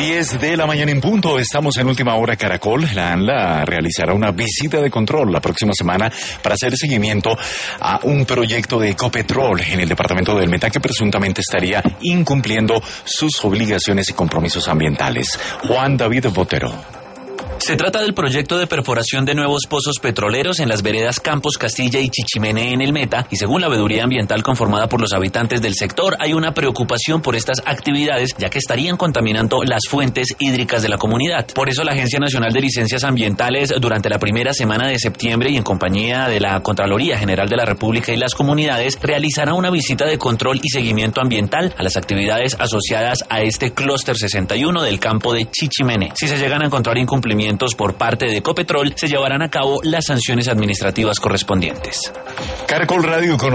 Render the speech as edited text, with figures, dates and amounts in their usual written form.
10 de la mañana en punto, estamos en Última Hora Caracol. La ANLA realizará una visita de control la próxima semana para hacer seguimiento a un proyecto de Ecopetrol en el departamento del Meta que presuntamente estaría incumpliendo sus obligaciones y compromisos ambientales. Juan David Botero. Se trata del proyecto de perforación de nuevos pozos petroleros en las veredas Campos Castilla y Chichimene en el Meta, y según la veeduría ambiental conformada por los habitantes del sector, hay una preocupación por estas actividades, ya que estarían contaminando las fuentes hídricas de la comunidad. Por eso la Agencia Nacional de Licencias Ambientales, durante la primera semana de septiembre y en compañía de la Contraloría General de la República y las comunidades, realizará una visita de control y seguimiento ambiental a las actividades asociadas a este clúster 61 del campo de Chichimene. Si se llegan a encontrar incumplimientos por parte de Ecopetrol, se llevarán a cabo las sanciones administrativas correspondientes. Caracol Radio con